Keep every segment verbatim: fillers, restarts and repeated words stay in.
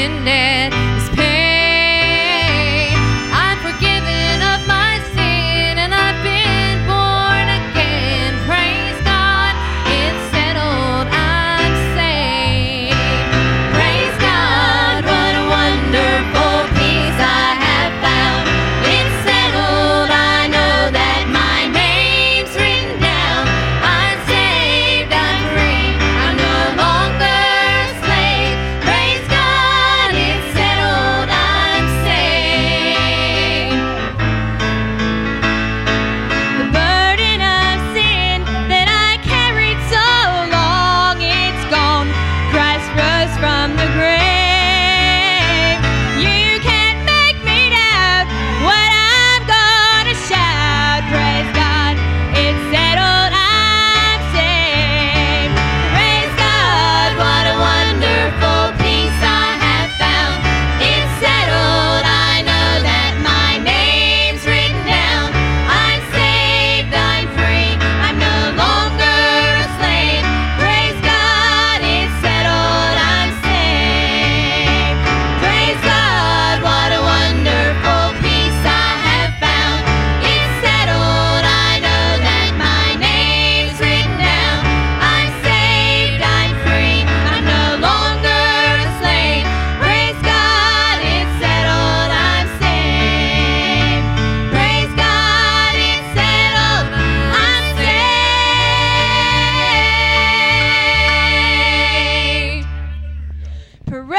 ended this pain. I'm forgiven of my sin and I've been born again. Praise God, it's settled, I'm saved. Praise God, what a wonderful peace I have found. It's settled, I know that my name's written down. I'm saved, I'm free, I'm no longer a slave. Praise God, it's settled, I'm saved. The burden of sin that I carried so long, it's gone. Christ rose from the grave. You can't make me doubt what I'm gonna shout. Praise God, it's settled, I'm saved. Praise God, what a wonderful peace I have found. It's settled, I know that my name's written down. I'm saved, I'm free, I'm no longer a slave. Praise God, it's settled, I'm saved. Praise God, what a wonderful peace I have found. It's settled, I know that my name's written down. I'm saved, I'm free, I'm no longer a slave. Praise God, it's settled, I'm saved. Praise God, it's settled, I'm saved. Praise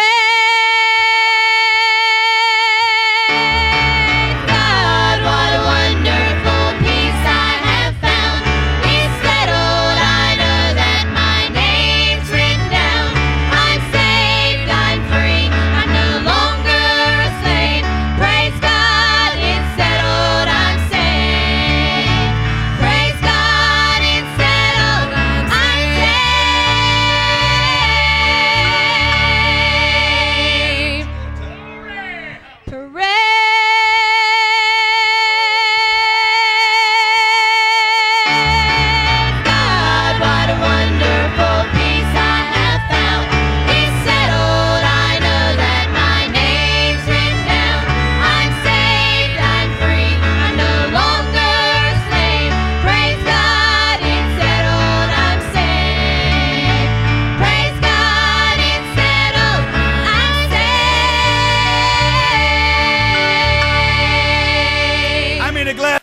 God, what a wonderful peace I have found. It's settled, I know that my name's written down. I'm saved, I'm free, I'm no longer a slave. Praise God, it's settled, I'm saved. Praise God, it's settled, I'm saved. Praise God, what a wonderful peace I have found. It's settled, I know that my name's written down. I'm saved, I'm free, I'm no longer a slave. Praise God, it's settled, I'm saved. Praise God, it's settled, I'm saved. I'm in a glass.